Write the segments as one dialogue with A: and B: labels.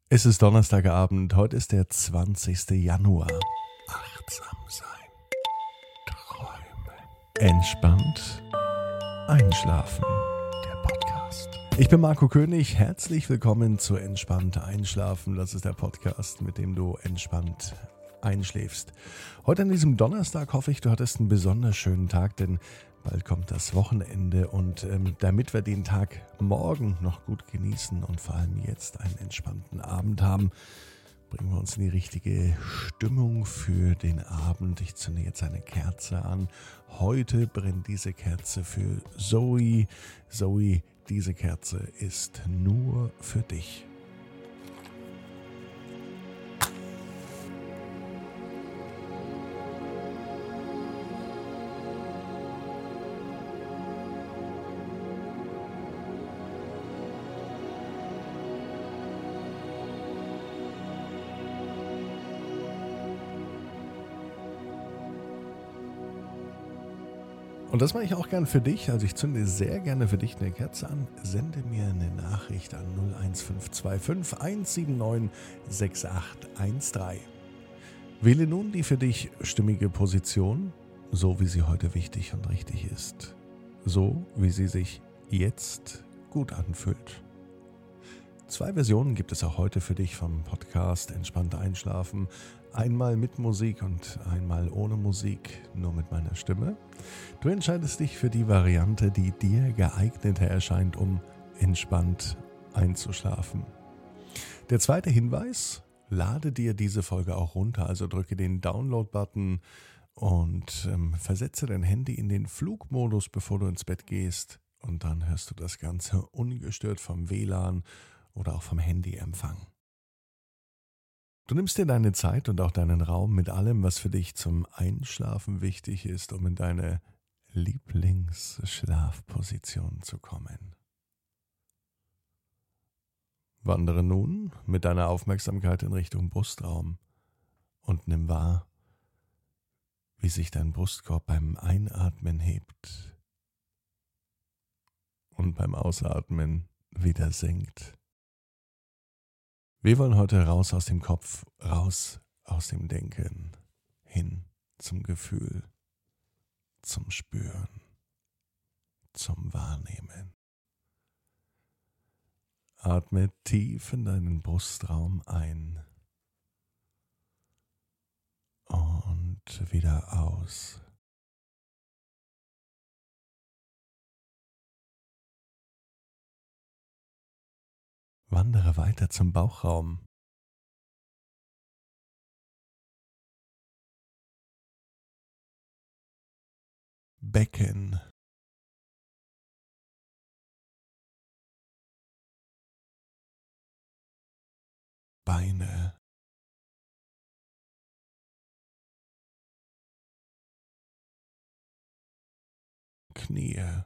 A: Es ist Donnerstagabend, heute ist der 20. Januar. Achtsam sein, träumen, entspannt einschlafen. Der Podcast. Ich bin Marco König, herzlich willkommen zu Entspannt Einschlafen. Das ist der Podcast, mit dem du entspannt einschläfst. Heute an diesem Donnerstag hoffe ich, du hattest einen besonders schönen Tag, denn bald kommt das Wochenende und damit wir den Tag morgen noch gut genießen und vor allem jetzt einen entspannten Abend haben, bringen wir uns in die richtige Stimmung für den Abend. Ich zünde jetzt eine Kerze an. Heute brennt diese Kerze für Zoe. Zoe, diese Kerze ist nur für dich. Und das mache ich auch gern für dich. Also ich zünde sehr gerne für dich eine Kerze an. Sende mir eine Nachricht an 01525 179 6813. Wähle nun die für dich stimmige Position, so wie sie heute wichtig und richtig ist. So wie sie sich jetzt gut anfühlt. 2 Versionen gibt es auch heute für dich vom Podcast Entspannt Einschlafen. Einmal mit Musik und einmal ohne Musik, nur mit meiner Stimme. Du entscheidest dich für die Variante, die dir geeigneter erscheint, um entspannt einzuschlafen. Der zweite Hinweis, lade dir diese Folge auch runter, also drücke den Download-Button und versetze dein Handy in den Flugmodus, bevor du ins Bett gehst. Und dann hörst du das Ganze ungestört vom WLAN oder auch vom Handyempfang. Du nimmst dir deine Zeit und auch deinen Raum mit allem, was für dich zum Einschlafen wichtig ist, um in deine Lieblingsschlafposition zu kommen. Wandere nun mit deiner Aufmerksamkeit in Richtung Brustraum und nimm wahr, wie sich dein Brustkorb beim Einatmen hebt und beim Ausatmen wieder senkt. Wir wollen heute raus aus dem Kopf, raus aus dem Denken, hin zum Gefühl, zum Spüren, zum Wahrnehmen. Atme tief in deinen Brustraum ein und wieder aus. Wandere weiter zum Bauchraum. Becken. Beine. Knie.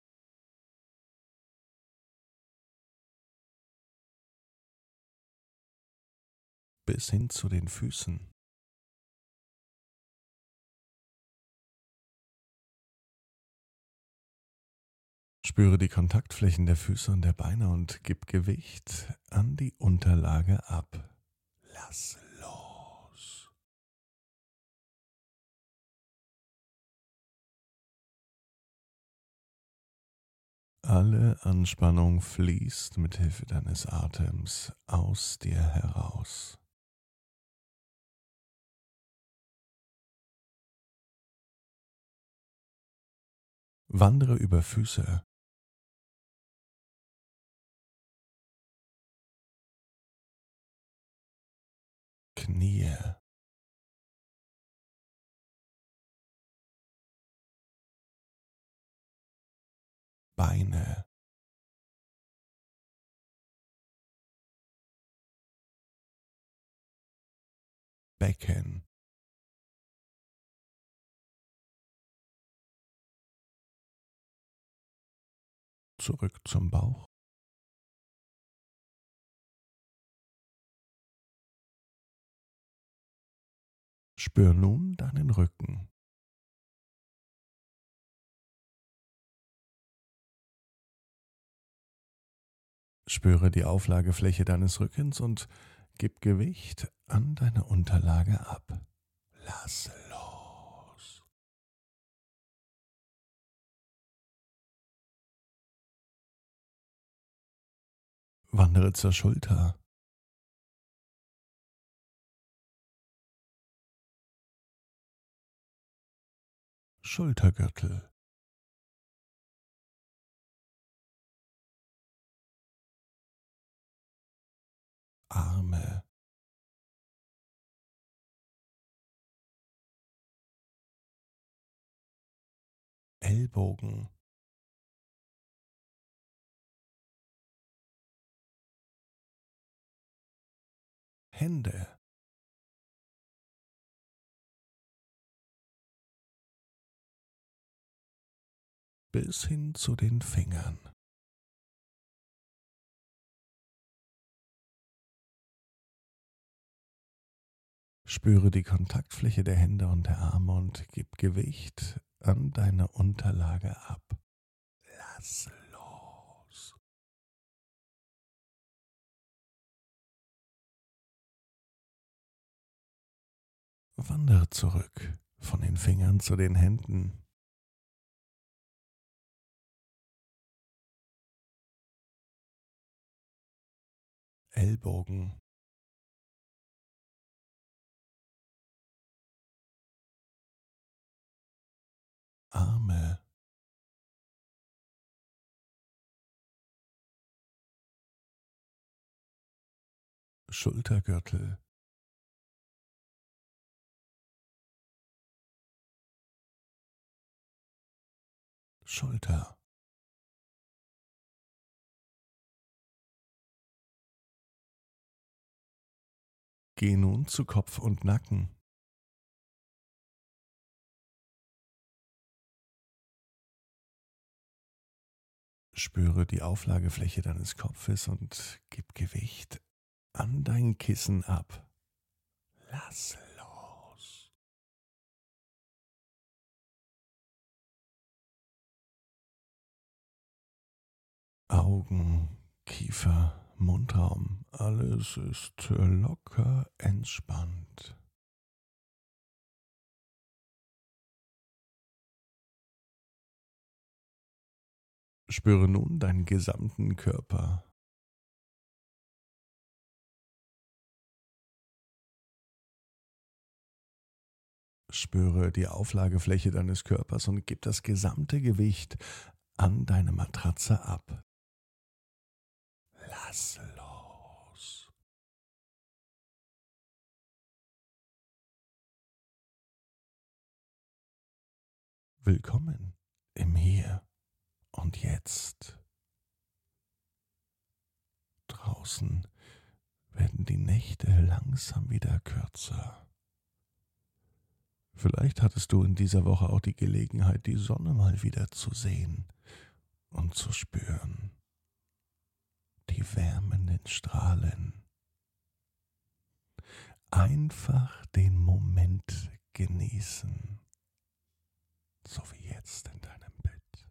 A: Bis hin zu den Füßen. Spüre die Kontaktflächen der Füße und der Beine und gib Gewicht an die Unterlage ab. Lass los. Alle Anspannung fließt mit Hilfe deines Atems aus dir heraus. Wandere über Füße. Knie. Beine. Becken. Zurück zum Bauch. Spür nun deinen Rücken. Spüre die Auflagefläche deines Rückens und gib Gewicht an deine Unterlage ab. Lass los. Wandere zur Schulter. Schultergürtel. Arme. Ellbogen. Hände. Bis hin zu den Fingern. Spüre die Kontaktfläche der Hände und der Arme und gib Gewicht an deine Unterlage ab. Lass los. Wandere zurück von den Fingern zu den Händen. Ellbogen. Arme. Schultergürtel. Schulter. Geh nun zu Kopf und Nacken. Spüre die Auflagefläche deines Kopfes und gib Gewicht an dein Kissen ab. Lass los. Augen, Kiefer, Mundraum, alles ist locker entspannt. Spüre nun deinen gesamten Körper. Spüre die Auflagefläche deines Körpers und gib das gesamte Gewicht an deine Matratze ab. Lass los. Willkommen im Hier und Jetzt. Draußen werden die Nächte langsam wieder kürzer. Vielleicht hattest du in dieser Woche auch die Gelegenheit, die Sonne mal wieder zu sehen und zu spüren. Die wärmenden Strahlen. Einfach den Moment genießen. So wie jetzt in deinem Bett.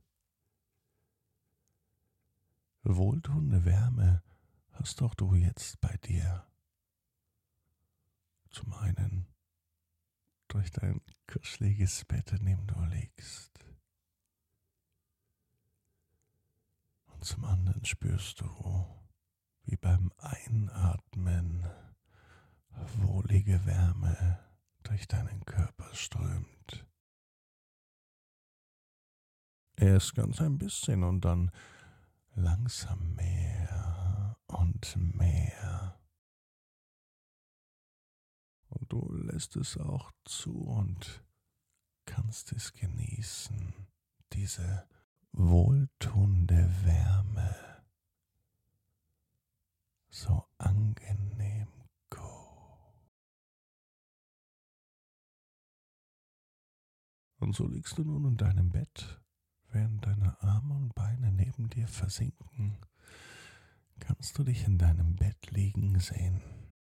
A: Wohltuende Wärme hast auch du jetzt bei dir. Zum einen durch dein kuscheliges Bett, in dem du liegst. Und zum anderen spürst du, wie beim Einatmen wohlige Wärme durch deinen Körper strömt. Erst ganz ein bisschen und dann langsam mehr und mehr. Und du lässt es auch zu und kannst es genießen, diese wohltuende Wärme, so angenehm gut. Und so liegst du nun in deinem Bett, während deine Arme und Beine neben dir versinken, kannst du dich in deinem Bett liegen sehen.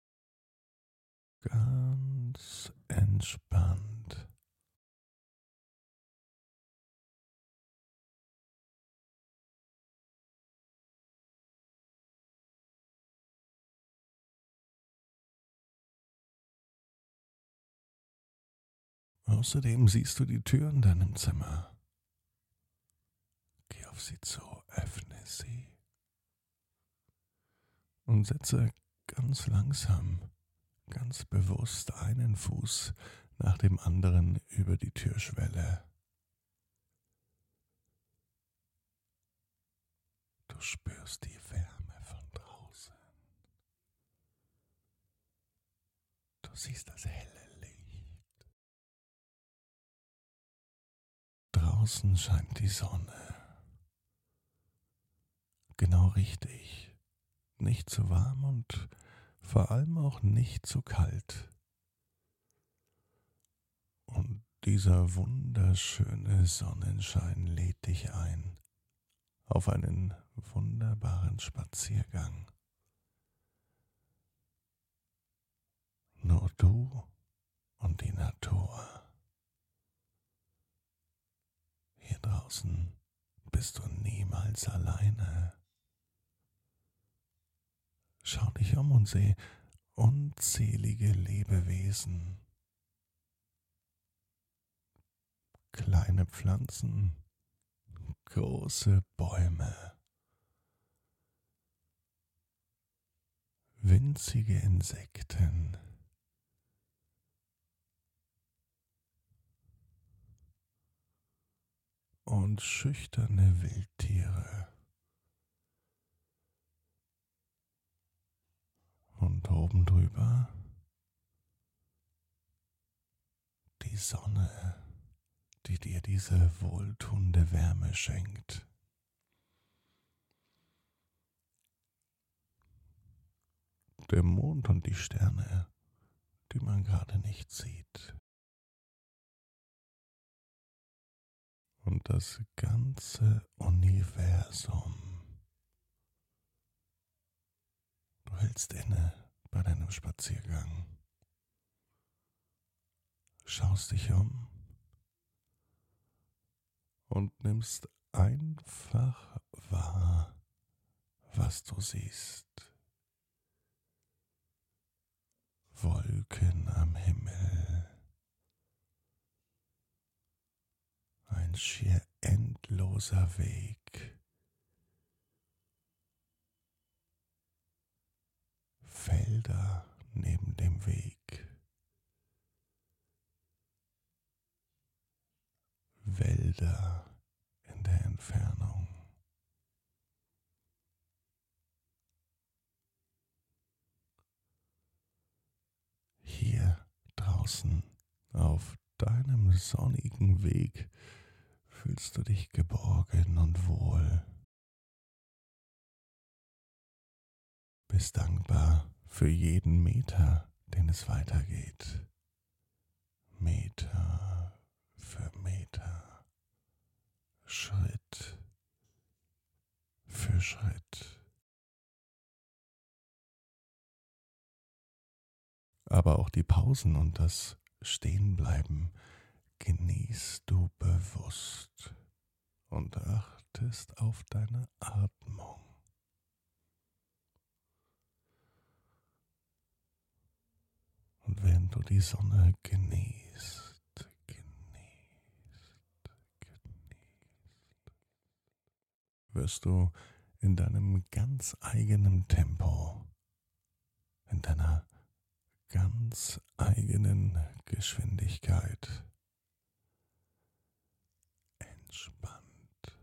A: Ganz entspannt. Außerdem siehst du die Tür in deinem Zimmer. Geh auf sie zu, öffne sie und setze ganz langsam, ganz bewusst einen Fuß nach dem anderen über die Türschwelle. Du spürst die Wärme von draußen. Du siehst das helle Licht. Draußen scheint die Sonne. Genau richtig. Nicht zu warm und vor allem auch nicht zu kalt. Und dieser wunderschöne Sonnenschein lädt dich ein auf einen wunderbaren Spaziergang. Nur du und die Natur. Hier draußen bist du niemals alleine. Schau dich um und seh unzählige Lebewesen. Kleine Pflanzen, große Bäume, winzige Insekten, und schüchterne Wildtiere. Und oben drüber die Sonne, die dir diese wohltuende Wärme schenkt. Der Mond und die Sterne, die man gerade nicht sieht. Und das ganze Universum. Du hältst inne bei deinem Spaziergang. Schaust dich um und nimmst einfach wahr, was du siehst. Wolken am Himmel. Ein schier endloser Weg. Felder neben dem Weg. Wälder in der Entfernung. Hier draußen auf deinem sonnigen Weg fühlst du dich geborgen und wohl. Bist dankbar für jeden Meter, den es weitergeht. Meter für Meter, Schritt für Schritt. Aber auch die Pausen und das Stehenbleiben genießt du bewusst und achtest auf deine Atmung. Und während du die Sonne genießt, wirst du in deinem ganz eigenen Tempo, in deiner ganz eigenen Geschwindigkeit entspannt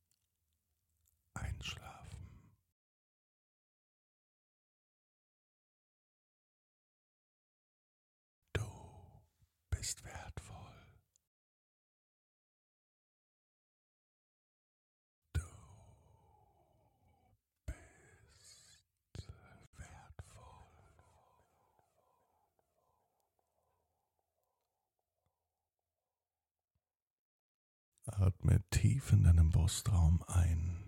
A: einschlafen. Du bist wertvoll. Du bist wertvoll. Atme tief in deinem Brustraum ein